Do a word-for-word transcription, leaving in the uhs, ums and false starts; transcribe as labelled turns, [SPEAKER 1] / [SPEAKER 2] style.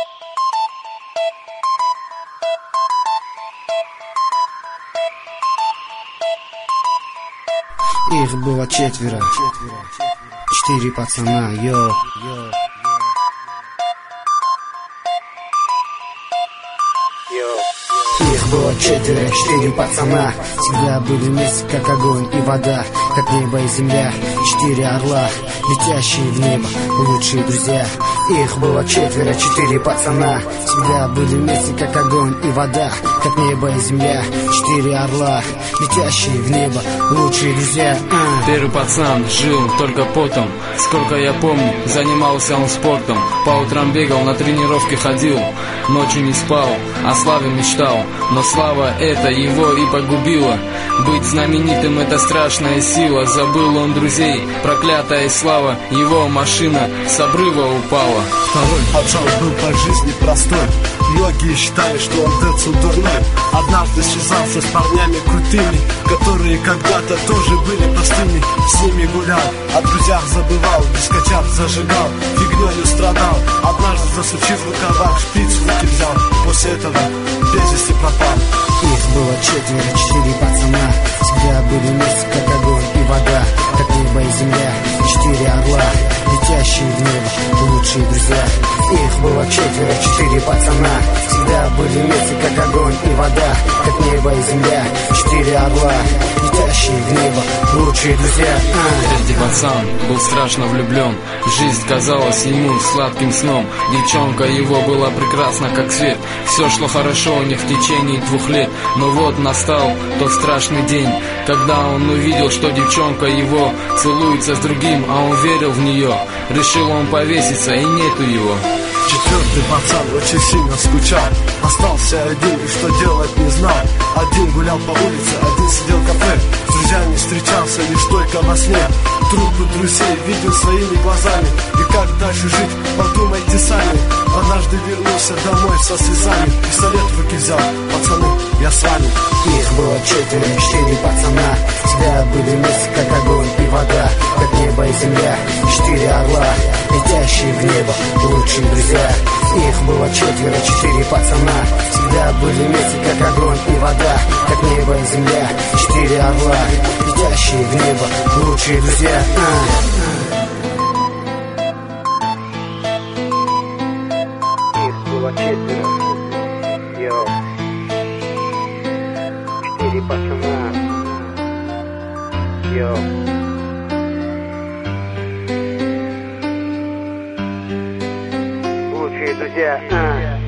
[SPEAKER 1] Их было четверо, четыре пацана, йо. Их было четверо, четыре пацана, всегда были вместе, как огонь и вода, как небо и земля. Четыре орла, летящие в небо, лучшие друзья. Их было четверо, четыре пацана, всегда были вместе, как огонь и вода, как небо и земля. Четыре орла, летящие в небо, лучшие друзья. а.
[SPEAKER 2] Первый пацан жил только потом. Сколько я помню, занимался он спортом. По утрам бегал, на тренировки ходил, ночью не спал, о славе мечтал. Но слава эта его и погубила. Быть знаменитым — это страшная сила. Забыл он друзей, проклятая слава. Его машина с обрыва упала.
[SPEAKER 3] Второй пацан был по жизни простой. Многие считали, что он Децл дурной. Однажды связался с парнями крутыми, которые когда-то тоже были простыми. С ними гулял, о друзьях забывал, дискотяк зажигал, фигнёю страдал. Однажды, засучив в рукавах, шприц в руки взял. После этого без вести пропал.
[SPEAKER 1] Их было четверо, четыре пацана, всегда были вместе, как огонь и вода, как небо и земля. Четыре орла, летящие в небо, лучшие друзья. Их было четверо, четыре пацана, всегда были вместе, как огонь и вода, как небо и земля. Четыре орла, летящие в небо, лучшие друзья. а.
[SPEAKER 2] Третий пацан был страшно влюблен. Жизнь казалась ему сладким сном. Девчонка его была прекрасна, как свет. Все шло хорошо у них в течение двух лет. Но вот настал тот страшный день, когда он увидел, что девчонка его целуется с другим, а он верил в нее. Решил он повеситься, и нету его.
[SPEAKER 3] Четвертый пацан очень сильно скучал, остался один и что делать не знал. Один гулял по улице, один сидел в кафе, с друзьями встречался лишь только во сне. Трупы друзей видел своими глазами, и как дальше жить, подумайте сами. Однажды вернулся домой со слезами, пистолет в руки взял: пацаны, я с вами.
[SPEAKER 1] Их было четверо, четыре пацана, всегда были вместе, как огонь и вода, как небо и земля. Четыре орла, летящие в небо, лучшие друзья. Их было четверо, четыре пацана, всегда были вместе, как огонь и вода, как небо и земля. Четыре орла, летящие в небо, лучшие друзья. Их было четверо, йо. Четыре пацана, йо. Лучшие друзья.